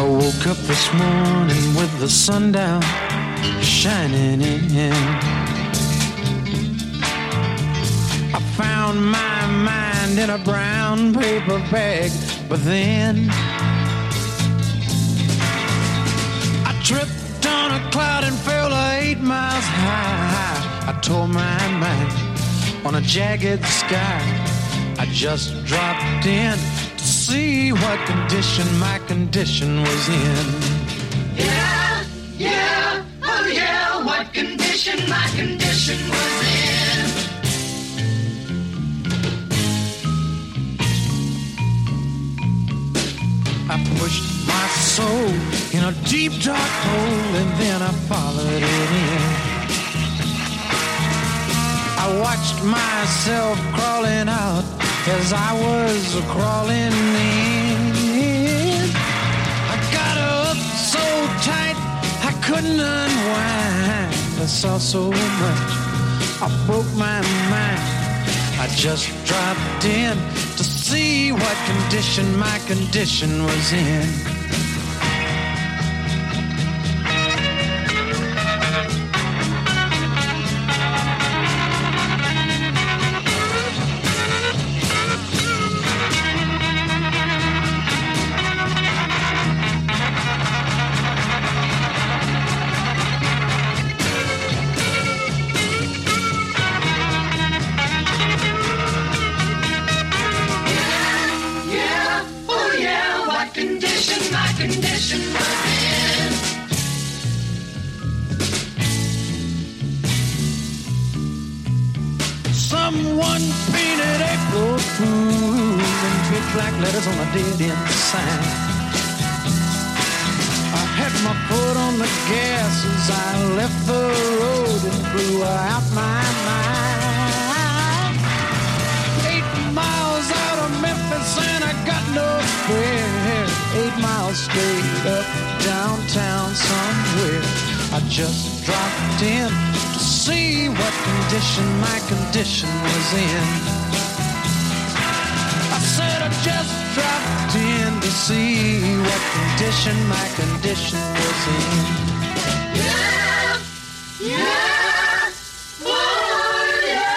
I woke up this morning with the sun down, shining in. I found my mind in a brown paper bag, but then I tripped on a cloud and fell 8 miles high. I tore my mind on a jagged sky. I just dropped in to see what condition my condition was in. Yeah, yeah, oh yeah, what condition my condition was in. I pushed my soul in a deep dark hole and then I followed it in. I watched myself crawling out as I was crawling in. I got up so tight I couldn't unwind. I saw so much, I broke my mind. I just dropped in to see what condition my condition was in. Someone painted April Fool in big black letters on a dead-end sign. I had my foot on the gas as I left the road and blew out my mind. 8 miles out of Memphis and I got no fare. 8 miles straight up downtown somewhere. I just dropped in to see what condition my condition was in. I said I just dropped in to see what condition my condition was in. Yeah, yeah, oh yeah.